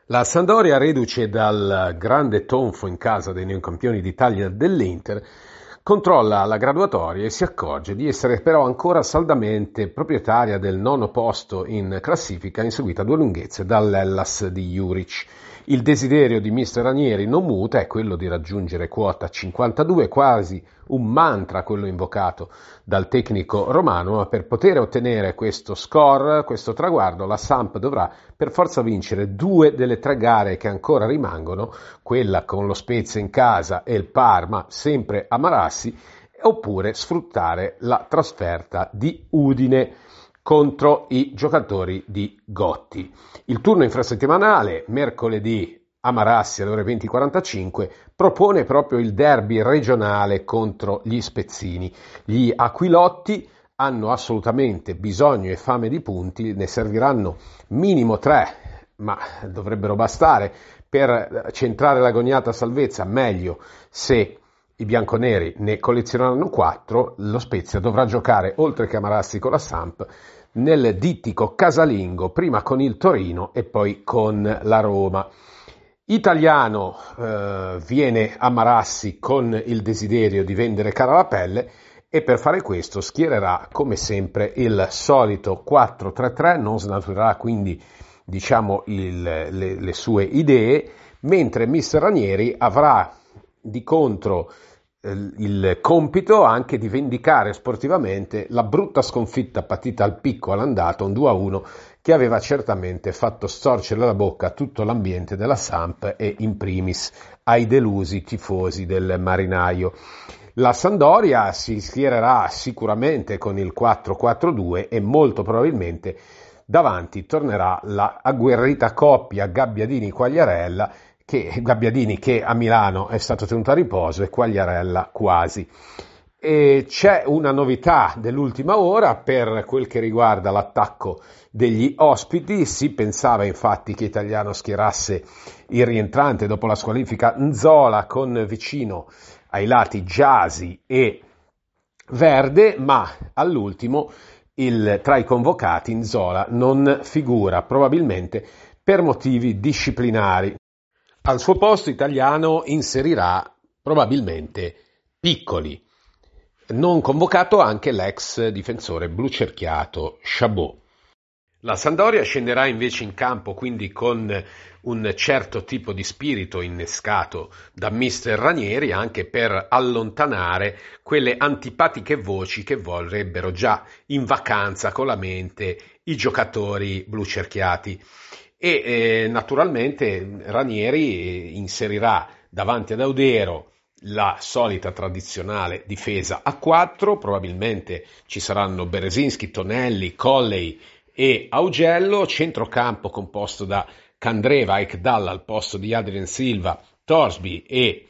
La Sampdoria, reduce dal grande tonfo in casa dei neocampioni d'Italia dell'Inter, controlla la graduatoria e si accorge di essere però ancora saldamente proprietaria del nono posto in classifica, inseguita a due lunghezze dall'Hellas di Juric. Il desiderio di mister Ranieri non muta, è quello di raggiungere quota 52, quasi un mantra quello invocato dal tecnico romano, ma per poter ottenere questo score, questo traguardo, la Samp dovrà per forza vincere due delle tre gare che ancora rimangono, quella con lo Spezia in casa e il Parma sempre a Marassi, oppure sfruttare la trasferta di Udine contro i giocatori di Gotti. Il turno infrasettimanale, mercoledì a Marassi alle ore 20:45, propone proprio il derby regionale contro gli Spezzini. Gli Aquilotti hanno assolutamente bisogno e fame di punti, ne serviranno minimo 3, ma dovrebbero bastare per centrare l'agognata salvezza. Meglio se i bianconeri ne collezioneranno 4, lo Spezia dovrà giocare, oltre che a Marassi con la Samp, nel dittico casalingo, prima con il Torino e poi con la Roma. Italiano viene a Marassi con il desiderio di vendere cara la pelle e per fare questo schiererà come sempre il solito 4-3-3, non snaturerà quindi le sue idee, mentre mister Ranieri avrà di contro il compito anche di vendicare sportivamente la brutta sconfitta patita al Picco all'andata, un 2-1 che aveva certamente fatto storcere la bocca a tutto l'ambiente della Samp e in primis ai delusi tifosi del Marinaio. La Sampdoria si schiererà sicuramente con il 4-4-2 e molto probabilmente davanti tornerà la agguerrita coppia Gabbiadini-Quagliarella, Gabbiadini che a Milano è stato tenuto a riposo e Quagliarella quasi. E c'è una novità dell'ultima ora per quel che riguarda l'attacco degli ospiti. Si pensava infatti che Italiano schierasse il rientrante dopo la squalifica Nzola con vicino ai lati Gyasi e Verde, ma all'ultimo tra i convocati Nzola non figura, probabilmente per motivi disciplinari. Al suo posto Italiano inserirà probabilmente Piccoli. Non convocato anche l'ex difensore blucerchiato Chabot. La Sampdoria scenderà invece in campo quindi con un certo tipo di spirito innescato da mister Ranieri, anche per allontanare quelle antipatiche voci che vorrebbero già in vacanza con la mente i giocatori blucerchiati. E naturalmente Ranieri inserirà davanti ad Audero la solita tradizionale difesa a 4, probabilmente ci saranno Berezinski, Tonelli, Colley e Augello, centrocampo composto da Candreva e Ekdal al posto di Adrien Silva, Torsby e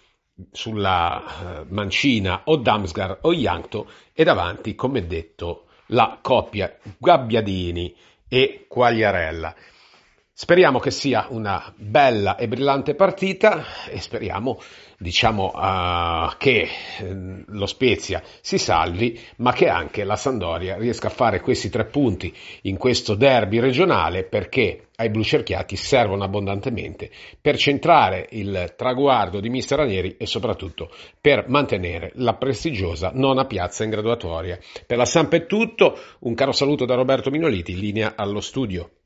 sulla mancina o Damsgaard o Jankto, e davanti, come detto, la coppia Gabbiadini e Quagliarella. Speriamo che sia una bella e brillante partita e speriamo, che lo Spezia si salvi, ma che anche la Sampdoria riesca a fare questi 3 punti in questo derby regionale, perché ai blucerchiati servono abbondantemente per centrare il traguardo di mister Ranieri e soprattutto per mantenere la prestigiosa nona piazza in graduatoria. Per la Samp è tutto, un caro saluto da Roberto Minoliti, in linea allo studio.